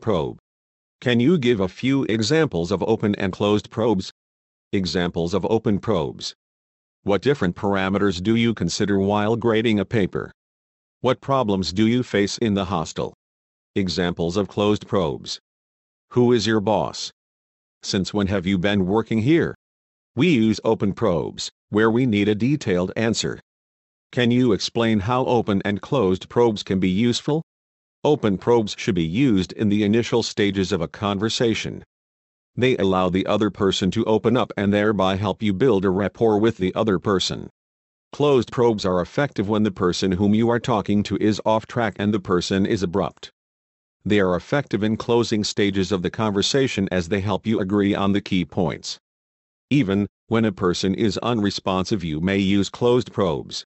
probe. Can you give a few examples of open and closed probes? Examples of open probes. What different parameters do you consider while grading a paper? What problems do you face in the hostel? Examples of closed probes. Who is your boss? Since when have you been working here? We use open probes, where we need a detailed answer. Can you explain how open and closed probes can be useful? Open probes should be used in the initial stages of a conversation. They allow the other person to open up and thereby help you build a rapport with the other person. Closed probes are effective when the person whom you are talking to is off track and the person is abrupt. They are effective in closing stages of the conversation as they help you agree on the key points. Even when a person is unresponsive, you may use closed probes.